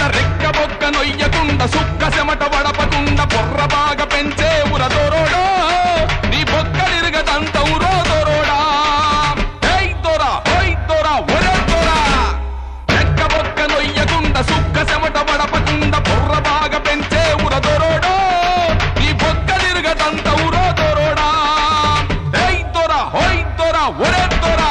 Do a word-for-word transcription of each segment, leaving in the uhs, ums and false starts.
రెక్క బొక్క నొయ్యకుండా సుక్క చెమట వడపకుండా బొర్ర బాగా పెంచే ఉర దొరోడా నీ బొక్క నిరగదంత ఉరో దొరోడా ఏయ్ దొరా ఓయ్ దొరా ఒరే దొరా రెక్క బొక్క నొయ్యకుండా సుక్క చెమట వడపకుండా బొర్ర బాగా పెంచే ఉర దొరోడా నీ బొక్క నిరగదంత ఉరో దొరోడా ఏయ్ దొరా ఓయ్ దొరా ఒరే దొరా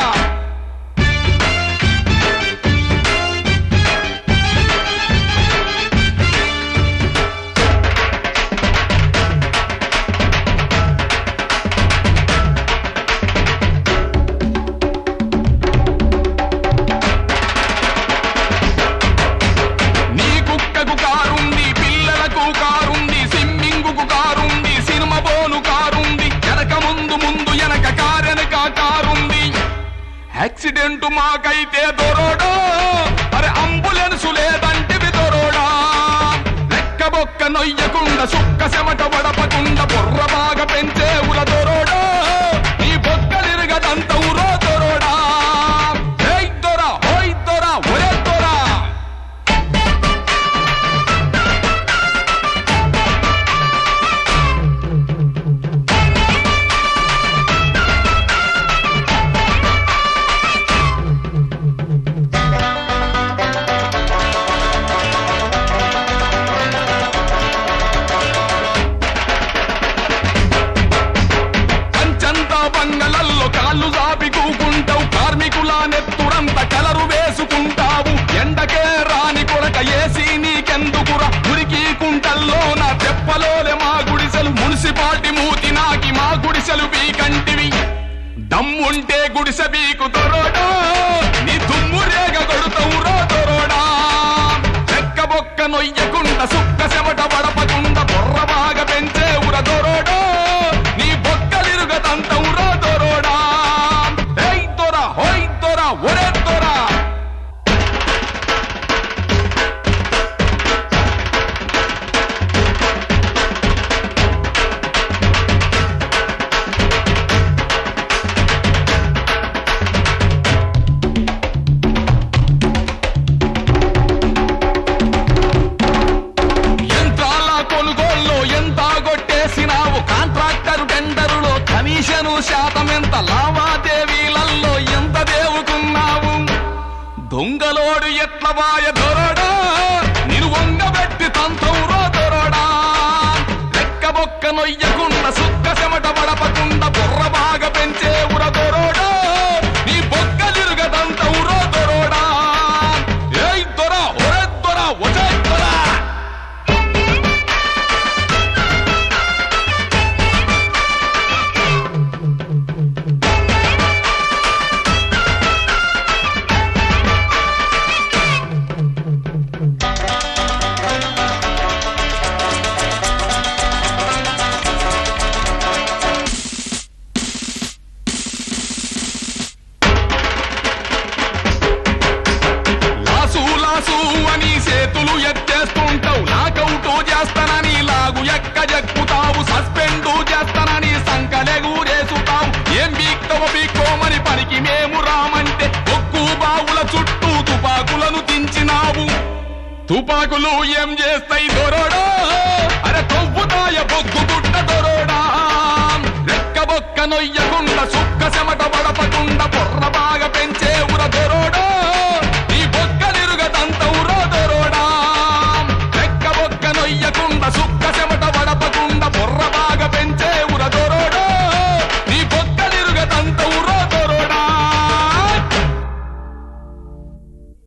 యాక్సిడెంట్ మాకైతే దొరోడా అరే అంబులెన్స్ లేదంటివి దొరోడా లెక్క బొక్క నొయ్యకుండా సుక్క చెమట వడపకుండా బొర్ర బాగా పెంచే ఉల దొరోడా నీ బొక్క నిరగదంత ఉరో దొరోడా ఏయ్ దొరా ఓయ్ దొరా ఒరే దొరా కాళ్ళు జాపి కూకుంటావు కార్మికుల నెత్తురంత కలరు వేసుకుంటావు ఎండకే రాని కొరక ఏసీ నీకెందుకురా ఉరికి కుంటల్లో నా తెప్పలోలే మా గుడిసెలు మున్సిపాలిటీ మూతి నాకి మా గుడిసెలు బీకంటివి దమ్ముంటే గుడిసె బీకు దొరోడా నీ దుమ్ము రేగ కొడుతావు రో దొరోడా చెక్క బొక్క నొయ్యకుండా సుక్క చెమట పడపకుండా బొర్ర బాగా పెంచే ఉర దొరోడా నీ బొక్కలిరుగతంత ఉరో దొరోడా ఏయ్ దొరా ఓయ్ దొరా ఒరే దొరా శాతం ఎంత లావాదేవీలల్లో ఎంత దేవుకున్నావు దొంగలోడు ఎట్ల బాయ దొరడా నిన్ను వంగబెట్టి తంతవురో దొరడా లెక్క బొక్క నొయ్యకుండా సుక్క చెమట వడపకుండా బొర్ర బాగా పెంచే ఉర దొరోడా నీ బొక్క నిరుగదంత ఉరో దొరోడా ఏయ్ దొరా ఒరే దొరా ఒరే దొరా అని చేతులు ఎత్తేస్తుంటావు నాకౌటో చేస్తానని లాగు ఎక్క జక్కుతావు సస్పెండు చేస్తానని సంకలెగూరేసుతావు ఏం బీక్తవ బీక్కోమని పనికి మేము రామంటే ఒక్కు బావుల చుట్టూ తుపాకులను దించినావు తుపాకులు ఏం చేస్తాయి దొరోడా అరే తొవ్వుతాయ బొగ్గు గుట్ట దొరోడా రెక్క బొక్క నొయ్యకుండా సుక్క చెమట పడపకుండా